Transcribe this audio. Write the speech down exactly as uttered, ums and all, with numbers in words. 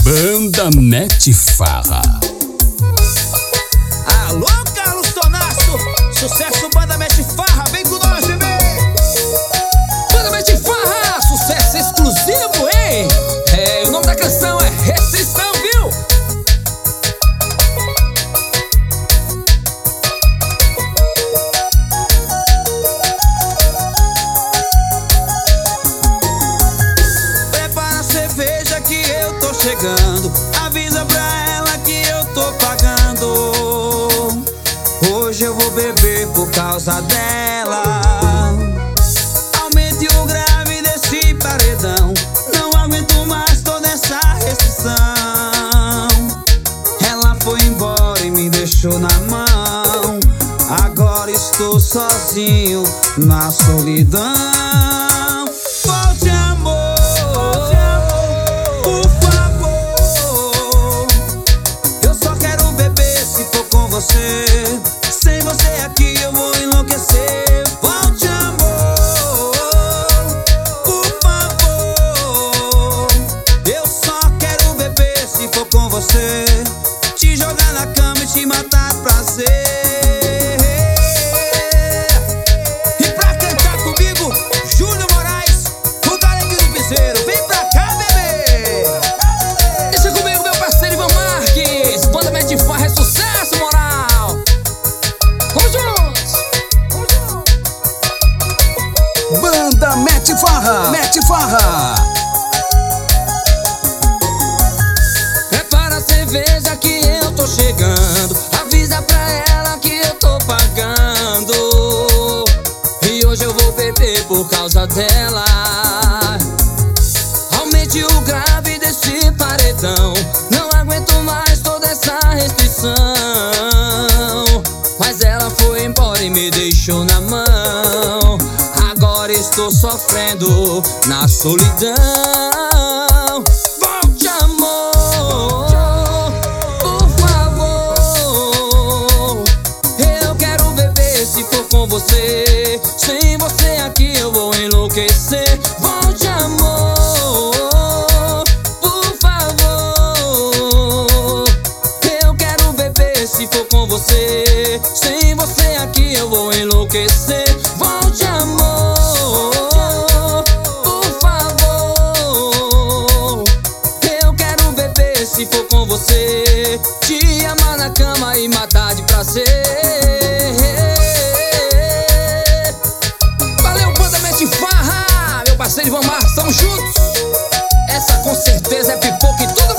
Banda Mete Farra. Alô, Carlos Tonasso, sucesso Banda Mete Farra, vem com nós, bebê. Banda Mete Farra, sucesso exclusivo, hein? É, o nome da canção é Restrição, viu? Prepara a cerveja que eu tô chegando, avisa pra ela que eu tô pagando. Hoje eu vou beber por causa dela. Aumente o grave desse paredão, não aguento mais toda essa restrição. Ela foi embora e me deixou na mão. Agora estou sozinho na solidão. Volte, amor, por favor. Eu só quero beber se for com você. Sem você aqui eu vou enlouquecer. Volte, amor, por favor. Eu só quero beber se for com você. Te jogar na cama e te matar de prazer. E pra cantar comigo, Júnior Moraes, o Galengue do Piseiro. Vem pra cá, bebê. Deixa comigo, meu parceiro Ivan Marques. Banda Mete Farra é sucesso, moral. Vamos juntos. Vamos juntos. Banda Mete Farra. Mete Farra. Prepara a cerveja que eu tô chegando, avisa pra ela que eu tô pagando. E hoje eu vou beber por causa dela. Aumente o grave desse paredão, não aguento mais toda essa restrição. Mas ela foi embora e me deixou na mão. Agora estou sofrendo na solidão. Volte, amor, por favor. Eu quero beber se for com você. Sem você aqui eu vou enlouquecer. Volte, amor, por favor. Eu quero beber se for com você. Sem você aqui eu vou enlouquecer. Volte, amor, por favor. Eu quero beber se for com você. Te amar na cama e matar de prazer. Valeu, Banda Mete Farra, meu parceiro Ivan Marques, tamo juntos. Essa com certeza é pipoca e tudo